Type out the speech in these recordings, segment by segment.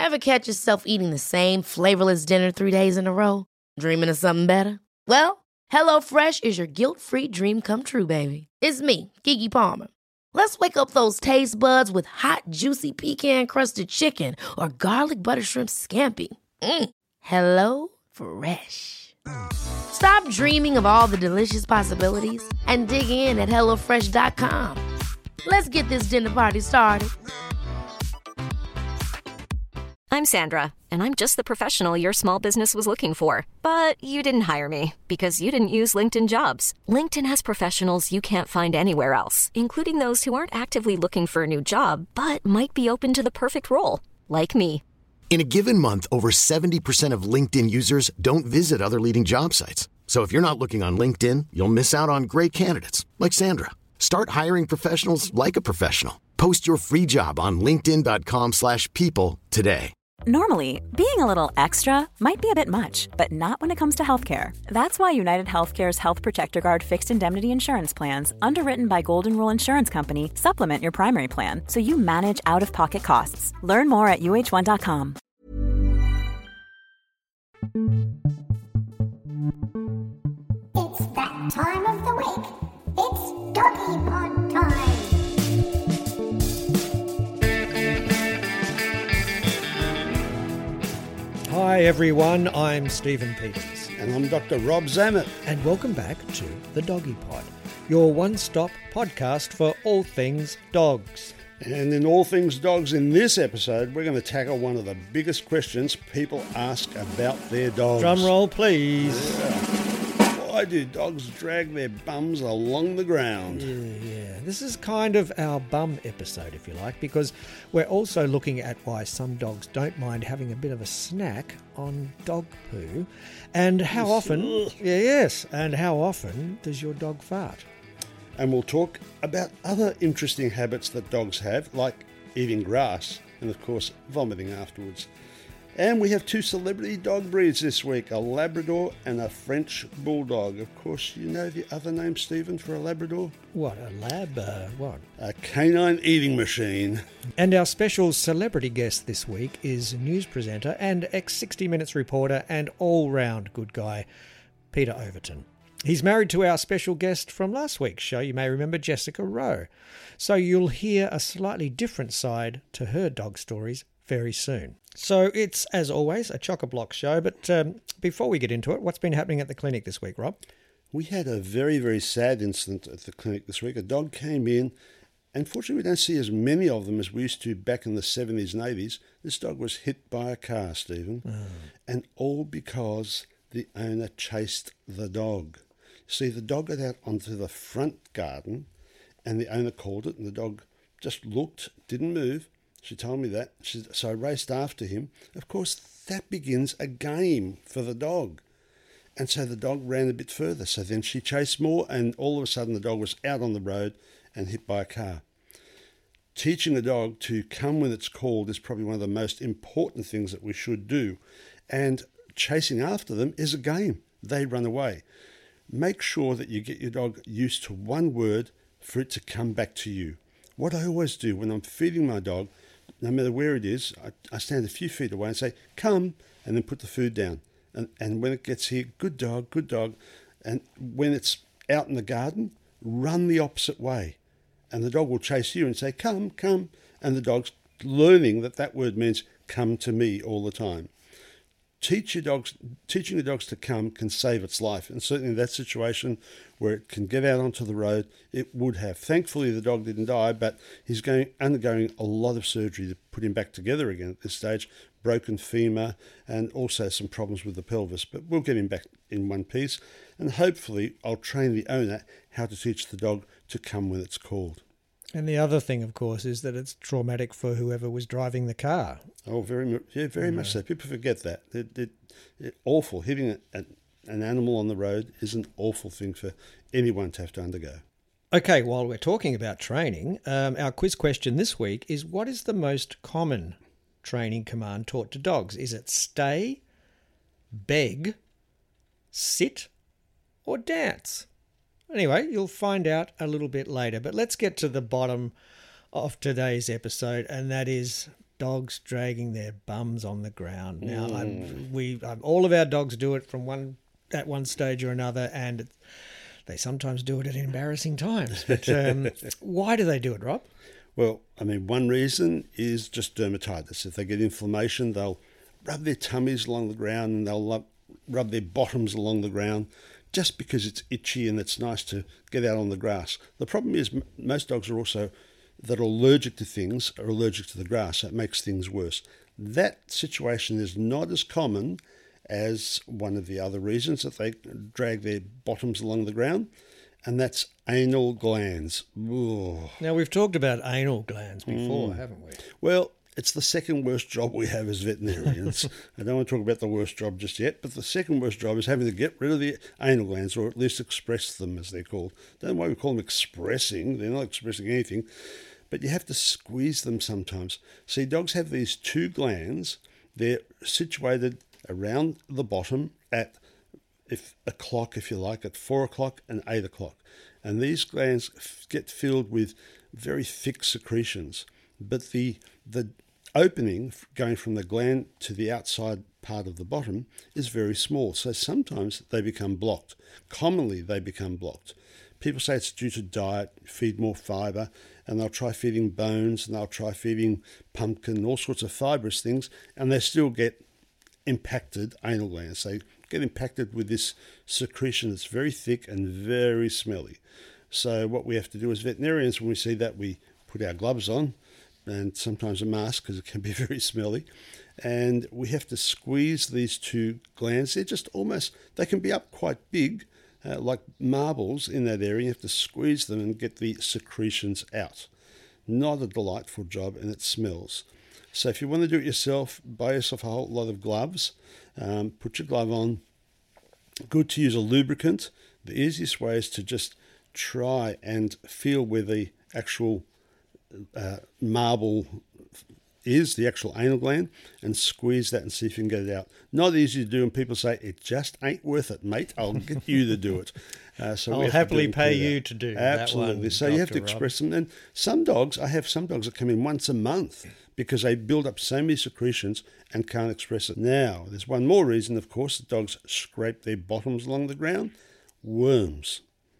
Ever catch yourself eating the same flavorless dinner 3 days in a row? Dreaming of something better? Well, HelloFresh is your guilt-free dream come true, baby. It's me, Keke Palmer. Let's wake up those taste buds with hot, juicy pecan-crusted chicken or garlic butter shrimp scampi. Hello Fresh. Stop dreaming of all the delicious possibilities and dig in at HelloFresh.com. Let's get this dinner party started. I'm Sandra, and I'm just the professional your small business was looking for. But you didn't hire me because you didn't use LinkedIn Jobs. LinkedIn has professionals you can't find anywhere else, including those who aren't actively looking for a new job, but might be open to the perfect role, like me. In a given month, over 70% of LinkedIn users don't visit other leading job sites. So if you're not looking on LinkedIn, you'll miss out on great candidates like Sandra. Start hiring professionals like a professional. Post your free job on linkedin.com/people today. Normally, being a little extra might be a bit much, but not when it comes to healthcare. That's why United Healthcare's Health Protector Guard fixed indemnity insurance plans, underwritten by Golden Rule Insurance Company, supplement your primary plan so you manage out-of-pocket costs. Learn more at uh1.com. It's that time of the week. It's Doggy Pod time. Hi everyone, I'm Stephen Peters. And I'm Dr. Rob Zammit. And welcome back to The Doggy Pod, your one-stop podcast for all things dogs. And in all things dogs, in this episode, we're going to tackle one of the biggest questions people ask about their dogs. Drum roll, please. Yeah. Why do dogs drag their bums along the ground? Yeah. This is kind of our bum episode, if you like, because we're also looking at why some dogs don't mind having a bit of a snack on dog poo, and how often, and how often does your dog fart? And we'll talk about other interesting habits that dogs have, like eating grass and, of course, vomiting afterwards. And we have two celebrity dog breeds this week, a Labrador and a French Bulldog. Of course, you know the other name, Stephen, for a Labrador? What, a lab? What? A canine eating machine. And our special celebrity guest this week is news presenter and ex-60 Minutes reporter and all-round good guy, Peter Overton. He's married to our special guest from last week's show, you may remember, Jessica Rowe. So you'll hear a slightly different side to her dog stories very soon. So it's, as always, a chock-a-block show, but before we get into it, what's been happening at the clinic this week, Rob? We had a very, very sad incident at the clinic this week. A dog came in. Unfortunately, we don't see as many of them as we used to back in the 70s and 80s. This dog was hit by a car, Stephen, and all because the owner chased the dog. See, the dog got out onto the front garden, and the owner called it, and the dog just looked, didn't move. She told me that. So I raced after him. Of course, that begins a game for the dog. And so the dog ran a bit further. So then she chased more, and all of a sudden the dog was out on the road and hit by a car. Teaching a dog to come when it's called is probably one of the most important things that we should do. And chasing after them is a game. They run away. Make sure that you get your dog used to one word for it to come back to you. What I always do when I'm feeding my dog, no matter where it is, I stand a few feet away and say, come, and then put the food down. And when it gets here, good dog, good dog. And when it's out in the garden, run the opposite way. And the dog will chase you and say, come, come. And the dog's learning that word means come to me all the time. Teaching the dogs to come can save its life. And certainly in that situation where it can get out onto the road, it would have. Thankfully, the dog didn't die, but he's undergoing a lot of surgery to put him back together again at this stage, broken femur, and also some problems with the pelvis. But we'll get him back in one piece. And hopefully, I'll train the owner how to teach the dog to come when it's called. And the other thing, of course, is that it's traumatic for whoever was driving the car. Oh, very much so. People forget that. It's awful. Hitting an animal on the road is an awful thing for anyone to have to undergo. Okay, while we're talking about training, our quiz question this week is, what is the most common training command taught to dogs? Is it stay, beg, sit, or dance? Anyway, you'll find out a little bit later, but let's get to the bottom of today's episode, and that is dogs dragging their bums on the ground. Now, all of our dogs do it at one stage or another, and they sometimes do it at embarrassing times. But why do they do it, Rob? Well, I mean, one reason is just dermatitis. If they get inflammation, they'll rub their tummies along the ground and they'll rub their bottoms along the ground just because it's itchy and it's nice to get out on the grass. The problem is most dogs are also that are allergic to things, are allergic to the grass, so it makes things worse. That situation is not as common as one of the other reasons that they drag their bottoms along the ground, and that's anal glands. Ooh. Now, we've talked about anal glands before, haven't we? Well, it's the second worst job we have as veterinarians. I don't want to talk about the worst job just yet, but the second worst job is having to get rid of the anal glands, or at least express them, as they're called. Don't know why we call them expressing. They're not expressing anything. But you have to squeeze them sometimes. See, dogs have these two glands. They're situated around the bottom at a clock, if you like, at 4 o'clock and 8 o'clock. And these glands get filled with very thick secretions. But the opening going from the gland to the outside part of the bottom is very small. So sometimes they become blocked. Commonly, they become blocked. People say it's due to diet, feed more fibre, and they'll try feeding bones, and they'll try feeding pumpkin, all sorts of fibrous things, and they still get impacted anal glands. They get impacted with this secretion that's very thick and very smelly. So what we have to do as veterinarians, when we see that, we put our gloves on, and sometimes a mask because it can be very smelly, and we have to squeeze these two glands. They're just almost, they can be up quite big, like marbles in that area. You have to squeeze them and get the secretions out. Not a delightful job, and it smells. So if you want to do it yourself, buy yourself a whole lot of gloves. Put your glove on. Good to use a lubricant. The easiest way is to just try and feel where the actual marble is, the actual anal gland, and squeeze that and see if you can get it out. Not easy to do, and people say, it just ain't worth it, mate. I'll get you to do it. So I'll happily pay you to do that. Absolutely. One, so you have to express them. And I have some dogs that come in once a month because they build up so many secretions and can't express it. Now, there's one more reason, of course, that dogs scrape their bottoms along the ground. Worms.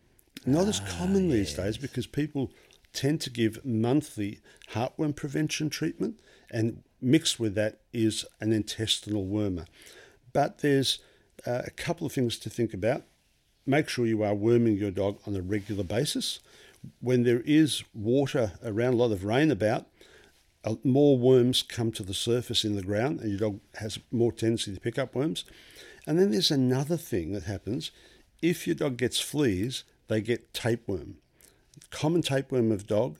Not as common these days because people tend to give monthly heartworm prevention treatment, and mixed with that is an intestinal wormer. But there's a couple of things to think about. Make sure you are worming your dog on a regular basis. When there is water around, a lot of rain about, more worms come to the surface in the ground, and your dog has more tendency to pick up worms. And then there's another thing that happens. If your dog gets fleas, they get tapeworm. Common tapeworm of dog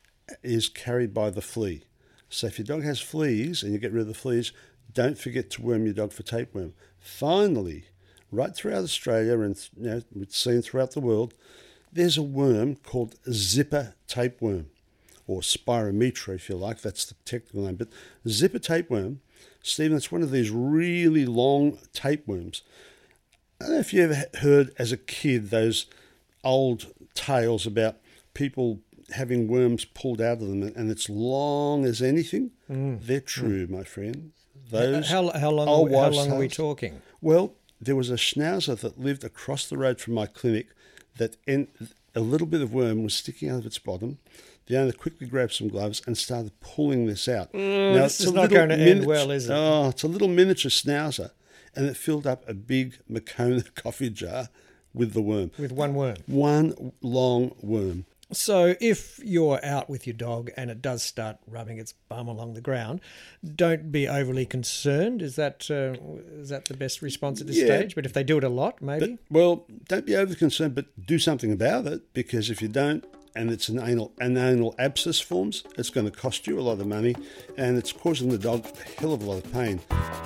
is carried by the flea. So if your dog has fleas and you get rid of the fleas, don't forget to worm your dog for tapeworm. Finally, right throughout Australia and it's seen throughout the world, there's a worm called zipper tapeworm, or Spirometra if you like, that's the technical name. But zipper tapeworm, Stephen, it's one of these really long tapeworms. I don't know if you ever heard as a kid those old tales about people having worms pulled out of them, and it's long as anything. They're true, my friend. Those how long are we talking? Well, there was a schnauzer that lived across the road from my clinic that a little bit of worm was sticking out of its bottom. The owner quickly grabbed some gloves and started pulling this out. Now, this is not going to end well, is it? Oh, it's a little miniature schnauzer, and it filled up a big Moccona coffee jar with the worm. With one worm? One long worm. So if you're out with your dog and it does start rubbing its bum along the ground, don't be overly concerned. Is that the best response at this stage? But if they do it a lot, maybe? Don't be overly concerned, but do something about it, because if you don't, and it's an anal abscess forms, it's going to cost you a lot of money, and it's causing the dog a hell of a lot of pain.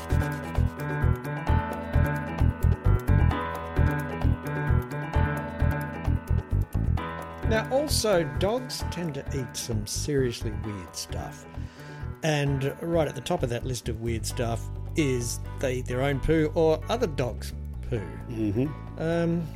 Now, also, dogs tend to eat some seriously weird stuff. And right at the top of that list of weird stuff is they eat their own poo or other dogs' poo. Mm-hmm.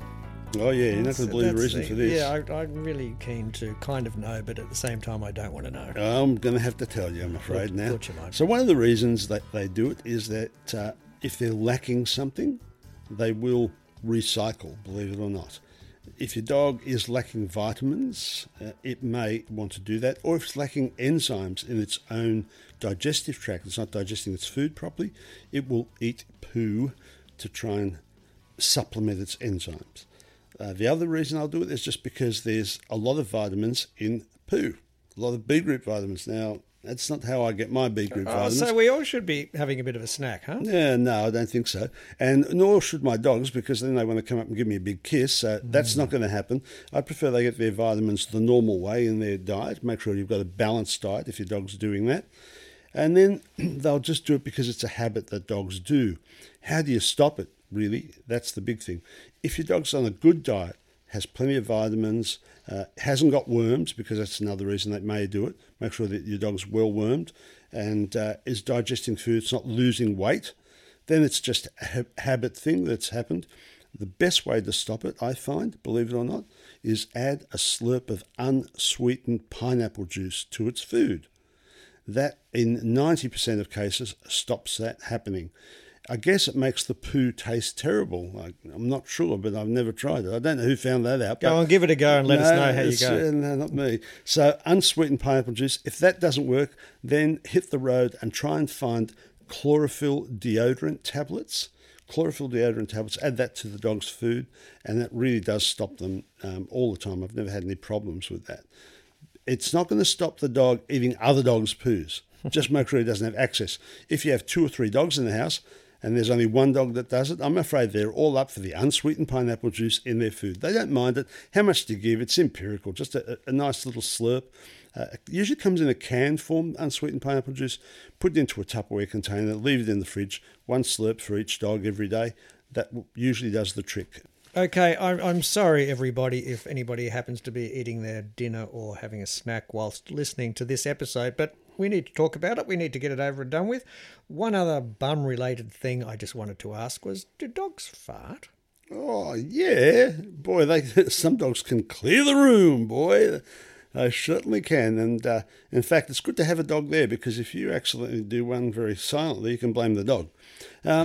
Oh, yeah, you're not going to believe the reason for this. Yeah, I'm really keen to kind of know, but at the same time, I don't want to know. I'm going to have to tell you, I'm afraid, now. Thought you might. So one of the reasons that they do it is that if they're lacking something, they will recycle, believe it or not. If your dog is lacking vitamins, it may want to do that. Or if it's lacking enzymes in its own digestive tract, it's not digesting its food properly, it will eat poo to try and supplement its enzymes. The other reason I'll do it is just because there's a lot of vitamins in poo, a lot of B group vitamins. Now, that's not how I get my B group vitamins. So we all should be having a bit of a snack, huh? Yeah, no, I don't think so. And nor should my dogs, because then they want to come up and give me a big kiss. So that's not going to happen. I prefer they get their vitamins the normal way in their diet. Make sure you've got a balanced diet if your dog's doing that. And then they'll just do it because it's a habit that dogs do. How do you stop it, really? That's the big thing. If your dog's on a good diet, has plenty of vitamins, hasn't got worms, because that's another reason they may do it. Make sure that your dog's well wormed and is digesting food, it's not losing weight. Then it's just a habit thing that's happened. The best way to stop it, I find, believe it or not, is add a slurp of unsweetened pineapple juice to its food. That, in 90% of cases, stops that happening. I guess it makes the poo taste terrible. I'm not sure, but I've never tried it. I don't know who found that out. Go on, give it a go and let us know how you go. No, not me. So unsweetened pineapple juice, if that doesn't work, then hit the road and try and find chlorophyll deodorant tablets. Chlorophyll deodorant tablets, add that to the dog's food, and that really does stop them all the time. I've never had any problems with that. It's not going to stop the dog eating other dogs' poos. Just make sure he doesn't have access. If you have 2 or 3 dogs in the house, and there's only one dog that does it, I'm afraid they're all up for the unsweetened pineapple juice in their food. They don't mind it. How much do you give? It's empirical, just a nice little slurp. It usually comes in a canned form, unsweetened pineapple juice. Put it into a Tupperware container, leave it in the fridge, 1 slurp for each dog every day. That usually does the trick. Okay, I'm sorry, everybody, if anybody happens to be eating their dinner or having a snack whilst listening to this episode, but we need to talk about it. We need to get it over and done with. One other bum-related thing I just wanted to ask was, do dogs fart? Oh, yeah. Boy, some dogs can clear the room, boy. They certainly can. And in fact, it's good to have a dog there, because if you accidentally do one very silently, you can blame the dog. I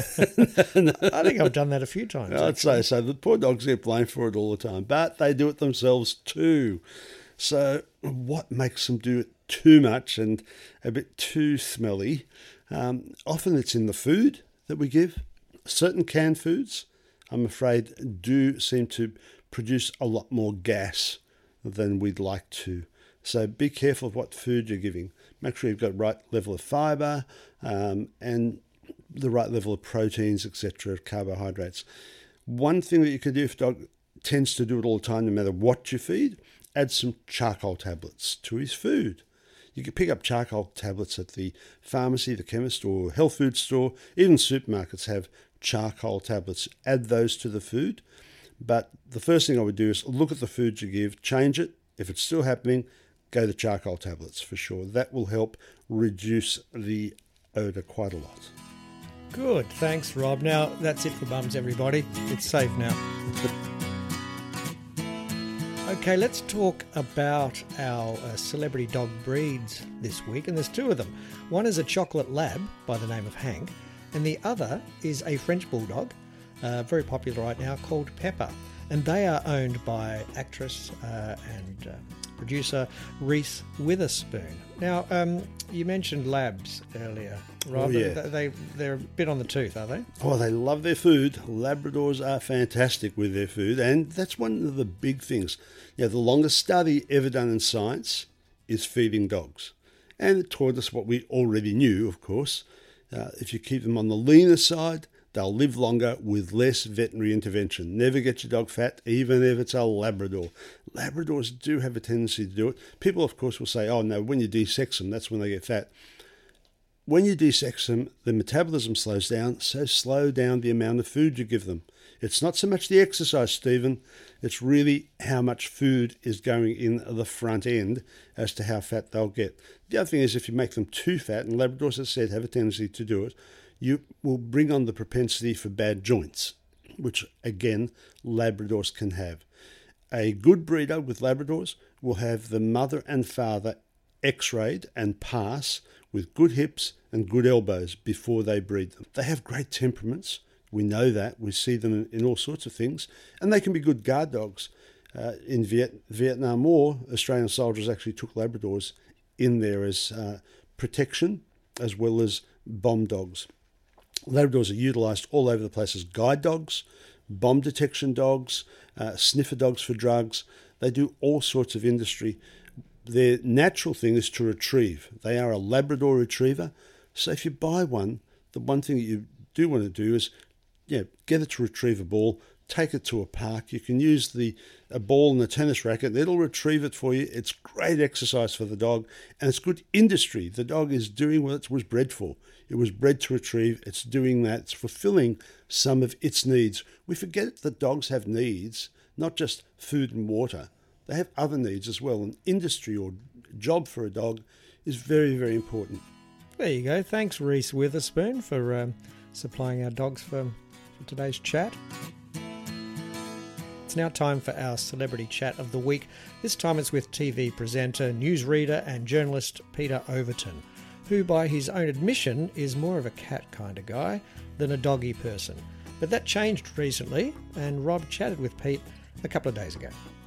think I've done that a few times. I'd say so. The poor dogs get blamed for it all the time, but they do it themselves too. So what makes them do it too much and a bit too smelly? Often it's in the food that we give. Certain canned foods, I'm afraid, do seem to produce a lot more gas than we'd like to. So be careful of what food you're giving. Make sure you've got the right level of fibre and the right level of proteins, etc., carbohydrates. One thing that you can do if a dog tends to do it all the time, no matter what you feed, add some charcoal tablets to his food. You can pick up charcoal tablets at the pharmacy, the chemist, or health food store. Even supermarkets have charcoal tablets. Add those to the food. But the first thing I would do is look at the food you give, change it. If it's still happening, go to charcoal tablets for sure. That will help reduce the odour quite a lot. Good, thanks, Rob. Now, that's it for bums, everybody. It's safe now. Okay, let's talk about our celebrity dog breeds this week, and there's 2 of them. One is a chocolate lab by the name of Hank, and the other is a French bulldog, very popular right now, called Pepper. And they are owned by actress and producer Reese Witherspoon. Now, you mentioned labs earlier, Rob. Oh, yeah. They're a bit on the tooth, are they? Oh, they love their food. Labradors are fantastic with their food, and that's one of the big things. Yeah, the longest study ever done in science is feeding dogs. And it taught us what we already knew, of course. If you keep them on the leaner side, they'll live longer with less veterinary intervention. Never get your dog fat, even if it's a Labrador. Labradors do have a tendency to do it. People, of course, will say, oh, no, when you desex them, that's when they get fat. When you desex them, the metabolism slows down, so slow down the amount of food you give them. It's not so much the exercise, Stephen. It's really how much food is going in the front end as to how fat they'll get. The other thing is if you make them too fat, and Labradors, as I said, have a tendency to do it, you will bring on the propensity for bad joints. which again, Labradors can have. A good breeder with Labradors will have the mother and father x-rayed and pass with good hips and good elbows before they breed them. They have great temperaments. We know that. We see them in all sorts of things. And they can be good guard dogs. In Vietnam War, Australian soldiers actually took Labradors in there as protection as well as bomb dogs. Labradors are utilised all over the place as guide dogs, bomb detection dogs, sniffer dogs for drugs. They do all sorts of industry. Their natural thing is to retrieve. They are a Labrador retriever. So if you buy one, the one thing that you do want to do is get it to retrieve a ball, take it to a park. You can use a ball and a tennis racket. It'll retrieve it for you. It's great exercise for the dog, and it's good industry. The dog is doing what it was bred for. It was bred to retrieve. It's doing that. It's fulfilling some of its needs. We forget that dogs have needs, not just food and water. They have other needs as well. An industry or job for a dog is very, very important. There you go. Thanks, Reese Witherspoon, for supplying our dogs for today's chat. It's now time for our celebrity chat of the week. This time it's with TV presenter, newsreader and journalist Peter Overton, who by his own admission is more of a cat kind of guy than a doggy person. But that changed recently, and Rob chatted with Pete a couple of days ago.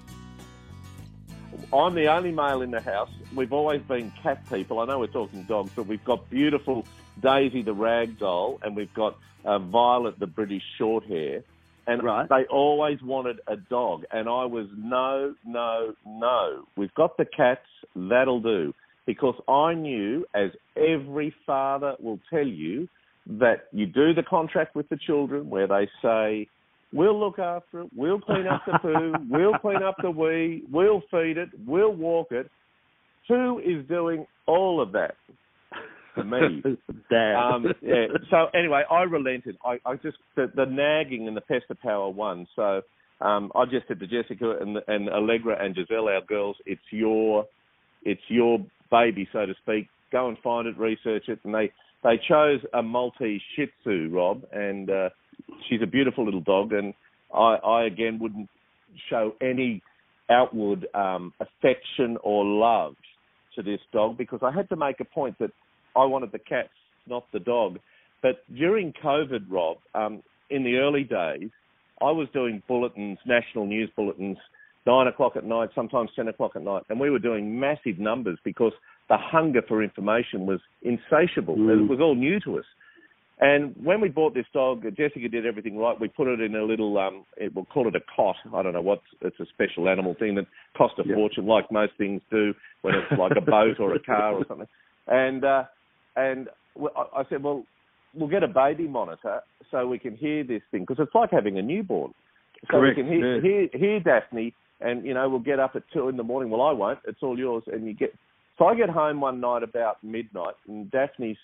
I'm the only male in the house. We've always been cat people. I know we're talking dogs, but we've got beautiful Daisy the ragdoll, and we've got Violet the British Shorthair. And They always wanted a dog. And I was, no. We've got the cats, that'll do. Because I knew, as every father will tell you, that you do the contract with the children where they say, we'll look after it, we'll clean up the poo, we'll clean up the wee, we'll feed it, we'll walk it. Who is doing all of that? For me. Dad. So anyway, I relented. I just, the nagging and the pester power won. So I just said to Jessica and Allegra and Giselle, our girls, it's your baby, so to speak. Go and find it, research it. And they chose a Maltese Shih Tzu, Rob, and she's a beautiful little dog. And I again wouldn't show any outward affection or love to this dog because I had to make a point that I wanted the cats, not the dog. But during COVID, Rob, in the early days, I was doing bulletins, national news bulletins, 9 o'clock at night, sometimes 10 o'clock at night, and we were doing massive numbers because the hunger for information was insatiable. It was all new to us. And when we bought this dog, Jessica did everything right. We put it in a little, we'll call it a cot. I don't know what, it's a special animal thing that cost a fortune, like most things do when it's like a boat or a car or something. And I said, well, we'll get a baby monitor so we can hear this thing, because it's like having a newborn. So Correct. We can hear Daphne, and, we'll get up at 2 in the morning. Well, I won't. It's all yours. And so I get home one night about midnight, and Daphne's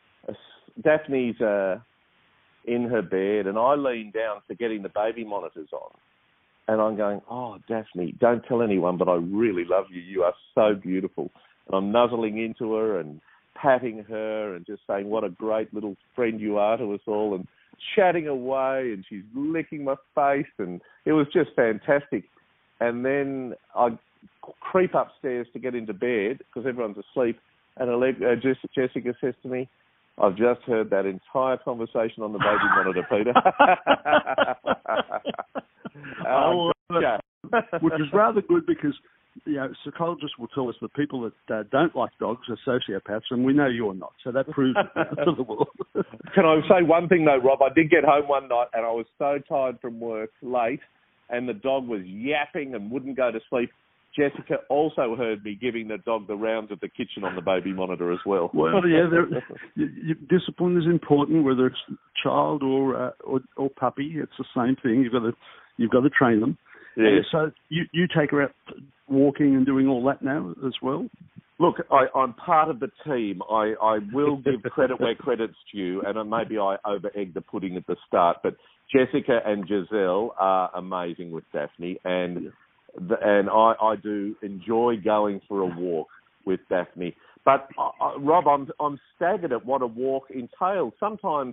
in her bed, and I lean down for getting the baby monitors on. And I'm going, oh, Daphne, don't tell anyone, but I really love you. You are so beautiful. And I'm nuzzling into her and patting her and just saying what a great little friend you are to us all, and chatting away, and she's licking my face, and it was just fantastic. And then I creep upstairs to get into bed because everyone's asleep, and Jessica says to me, I've just heard that entire conversation on the baby monitor, Peter. Which is rather good because psychologists will tell us that people that don't like dogs are sociopaths, and we know you're not. So that proves it to the world. Can I say one thing, though, Rob? I did get home one night, and I was so tired from work late, and the dog was yapping and wouldn't go to sleep. Jessica also heard me giving the dog the rounds of the kitchen on the baby monitor as well. Well, discipline is important, whether it's child or puppy. It's the same thing. You've got to train them. Yeah. So you take her out walking and doing all that now as well? Look, I'm part of the team. I will give credit where credit's due, and maybe I over-egged the pudding at the start, but Jessica and Giselle are amazing with Daphne, and I do enjoy going for a walk with Daphne. But, Rob, I'm staggered at what a walk entails. Sometimes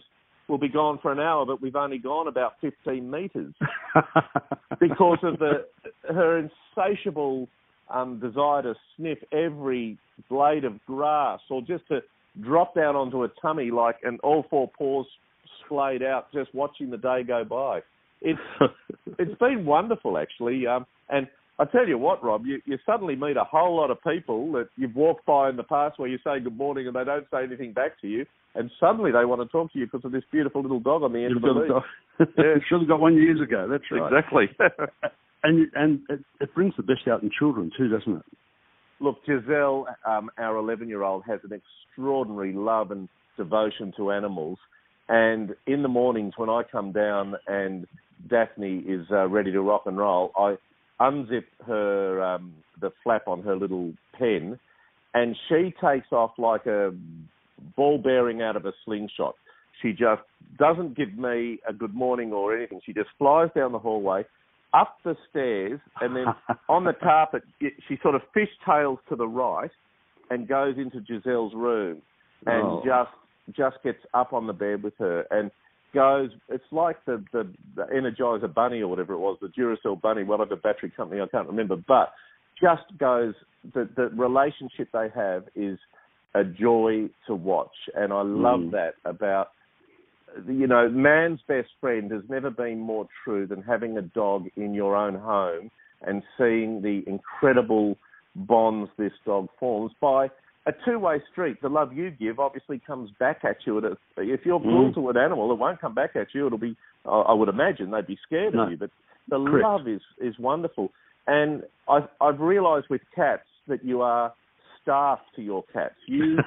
we'll be gone for an hour, but we've only gone about 15 metres because of her insatiable desire to sniff every blade of grass or just to drop down onto a tummy and all four paws splayed out, just watching the day go by. It's been wonderful, actually. And I tell you what, Rob, you suddenly meet a whole lot of people that you've walked by in the past where you say good morning and they don't say anything back to you, and suddenly they want to talk to you because of this beautiful little dog on the end of the lead. Yeah, should have got one years ago. That's right. Exactly. and it brings the best out in children too, doesn't it? Look, Giselle, our 11-year-old, has an extraordinary love and devotion to animals. And in the mornings when I come down and Daphne is ready to rock and roll, I unzip her the flap on her little pen, and she takes off like a ball bearing out of a slingshot. She just doesn't give me a good morning or anything. She just flies down the hallway, up the stairs, and then on the carpet, she sort of fishtails to the right and goes into Giselle's room and just gets up on the bed with her and goes, it's like the Energizer Bunny or whatever it was, the Duracell Bunny, whatever battery company, I can't remember, but just goes, the relationship they have is a joy to watch. And I love that about, man's best friend has never been more true than having a dog in your own home and seeing the incredible bonds this dog forms by a two-way street. The love you give obviously comes back at you. If you're cruel to an animal, it won't come back at you. It'll be, I would imagine, they'd be scared of you. But the love is wonderful. And I've realised with cats that you are staff to your cats. You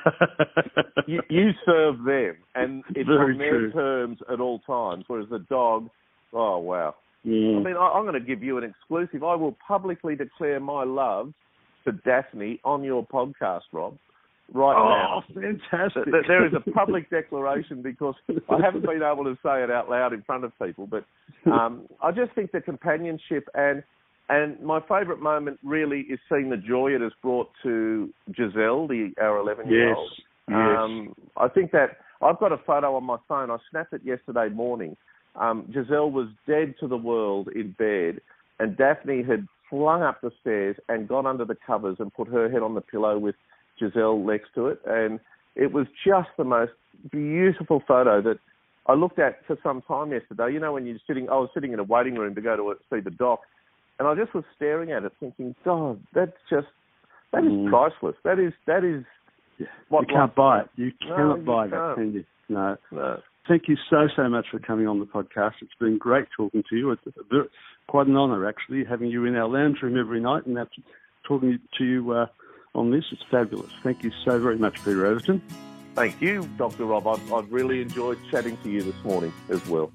serve them, and it's on their terms at all times. Whereas the dog, oh wow! I mean, I'm going to give you an exclusive. I will publicly declare my love to Daphne on your podcast, Rob. Right now. Oh, fantastic. There is a public declaration because I haven't been able to say it out loud in front of people, but I just think the companionship and my favourite moment really is seeing the joy it has brought to Giselle, our 11-year-old. Yes. I think that I've got a photo on my phone. I snapped it yesterday morning. Giselle was dead to the world in bed, and Daphne had flung up the stairs and got under the covers and put her head on the pillow with Giselle next to it. And it was just the most beautiful photo that I looked at for some time yesterday. You know, when you're sitting, I was sitting in a waiting room to go to see the doc, and I just was staring at it thinking, God, that is priceless. That is what you can't buy it. You cannot buy that, can you? No. Thank you so much for coming on the podcast. It's been great talking to you. It's quite an honour, actually, having you in our lounge room every night and talking to you on this. It's fabulous. Thank you so very much, Peter Overton. Thank you, Dr. Rob. I've really enjoyed chatting to you this morning as well.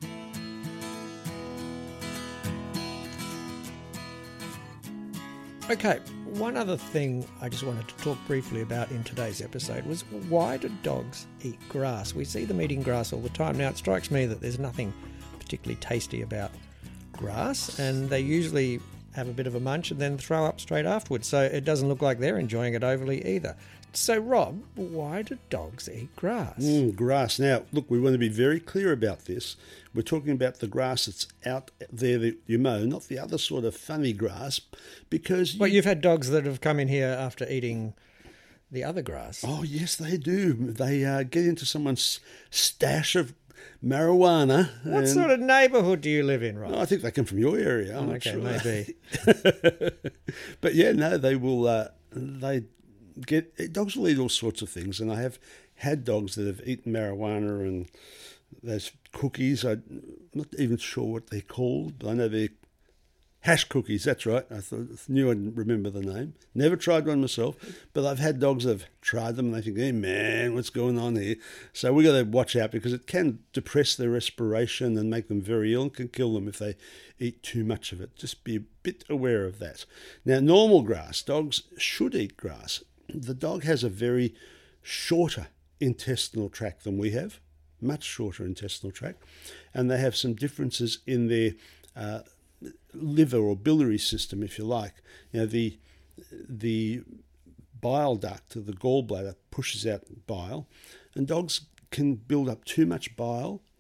Okay, one other thing I just wanted to talk briefly about in today's episode was, why do dogs eat grass? We see them eating grass all the time. Now, it strikes me that there's nothing particularly tasty about grass, and they usually have a bit of a munch and then throw up straight afterwards, so it doesn't look like they're enjoying it overly either. So, Rob, why do dogs eat grass? Grass. Now, look, we want to be very clear about this. We're talking about the grass that's out there that you mow, not the other sort of funny grass, because... Well, you've had dogs that have come in here after eating the other grass. Oh, yes, they do. They get into someone's stash of marijuana. What sort of neighbourhood do you live in, Rob? I think they come from your area. I'm not sure. Maybe. But yeah, no, they will... dogs will eat all sorts of things, and I have had dogs that have eaten marijuana and those cookies. I'm not even sure what they're called, but I know they're hash cookies. That's right. I knew I'd remember the name. Never tried one myself, but I've had dogs that have tried them and they think, hey man, what's going on here? So we got to watch out, because it can depress their respiration and make them very ill and can kill them if they eat too much of it. Just be a bit aware of that. Now, normal grass, dogs should eat grass. The dog has a very shorter intestinal tract than we have, much shorter intestinal tract, and they have some differences in their liver or biliary system, if you like. You know, the bile duct of the gallbladder pushes out bile, and dogs can build up too much bile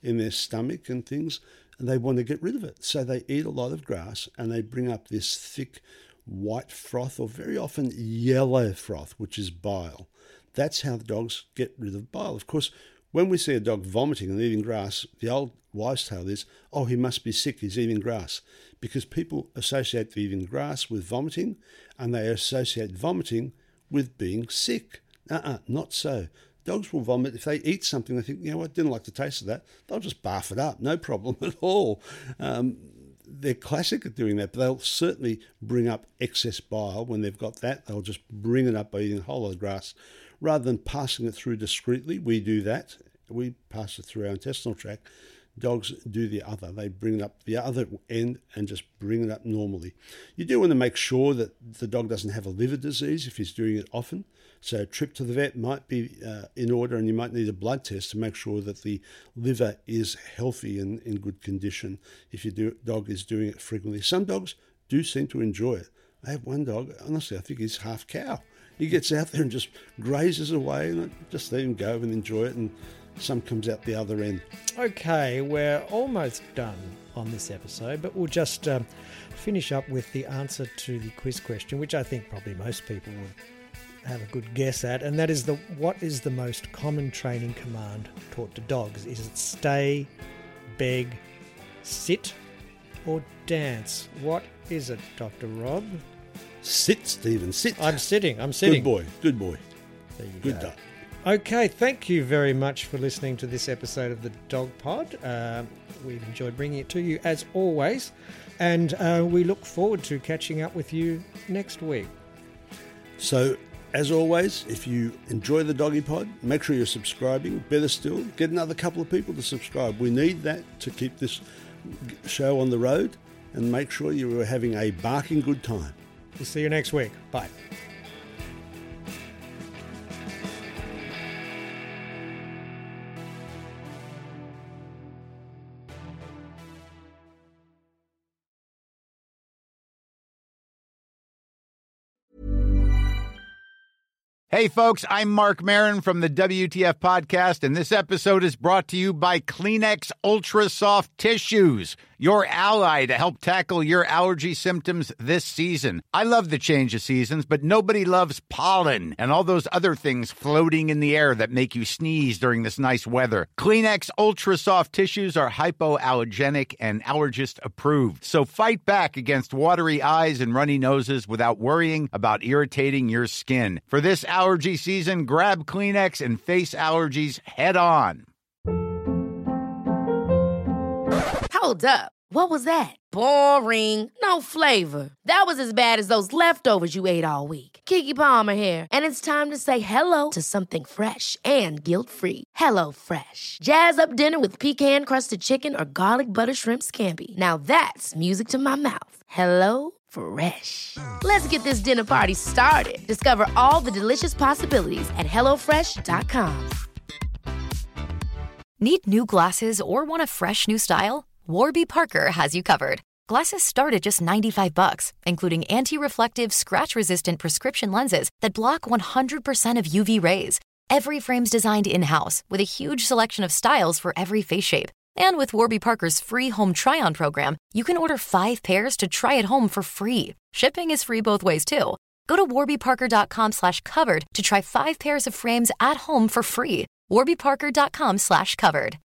in their stomach and things, and they want to get rid of it. So they eat a lot of grass and they bring up this thick white froth, or very often yellow froth, which is bile. That's how the dogs get rid of bile. Of course, when we see a dog vomiting and eating grass, the old wives' tale is, oh, he must be sick, he's eating grass. Because people associate eating grass with vomiting, and they associate vomiting with being sick. Not so. Dogs will vomit. If they eat something, they think, you know what, didn't like the taste of that, they'll just barf it up, no problem at all. They're classic at doing that, but they'll certainly bring up excess bile. When they've got that, they'll just bring it up by eating a whole lot of grass. Rather than passing it through discreetly, we do that. We pass it through our intestinal tract. Dogs do the other. They bring it up the other end and just bring it up normally. You do want to make sure that the dog doesn't have a liver disease if he's doing it often. So a trip to the vet might be in order, and you might need a blood test to make sure that the liver is healthy and in good condition if your dog is doing it frequently. Some dogs do seem to enjoy it. I have one dog, honestly, I think he's half cow. He gets out there and just grazes away, and I just let him go and enjoy it, and some comes out the other end. Okay, we're almost done on this episode, but we'll just finish up with the answer to the quiz question, which I think probably most people would have a good guess at, and that is what is the most common training command taught to dogs? Is it stay, beg, sit, or dance? What is it, Dr. Rob? Sit, Stephen, sit. I'm sitting. Good boy. There you Good go. dog. Okay, thank you very much for listening to this episode of the Dog Pod. We've enjoyed bringing it to you as always, and we look forward to catching up with you next week. So, as always, if you enjoy the Doggy Pod, make sure you're subscribing. Better still, get another couple of people to subscribe. We need that to keep this show on the road, and make sure you are having a barking good time. We'll see you next week. Bye. Hey, folks, I'm Mark Maron from the WTF Podcast, and this episode is brought to you by Kleenex Ultra Soft Tissues, your ally to help tackle your allergy symptoms this season. I love the change of seasons, but nobody loves pollen and all those other things floating in the air that make you sneeze during this nice weather. Kleenex Ultra Soft Tissues are hypoallergenic and allergist approved, so fight back against watery eyes and runny noses without worrying about irritating your skin. For this allergy season, grab Kleenex and face allergies head on. Hold up. What was that? Boring. No flavor. That was as bad as those leftovers you ate all week. Keke Palmer here, and it's time to say hello to something fresh and guilt-free. Hello Fresh. Jazz up dinner with pecan-crusted chicken or garlic butter shrimp scampi. Now that's music to my mouth. Hello Fresh. Let's get this dinner party started. Discover all the delicious possibilities at HelloFresh.com. Need new glasses or want a fresh new style? Warby Parker has you covered. Glasses start at just $95, including anti-reflective, scratch-resistant prescription lenses that block 100% of UV rays. Every frame's designed in-house with a huge selection of styles for every face shape. And with Warby Parker's free home try-on program, you can order 5 pairs to try at home for free. Shipping is free both ways, too. Go to warbyparker.com/covered to try 5 pairs of frames at home for free. warbyparker.com/covered.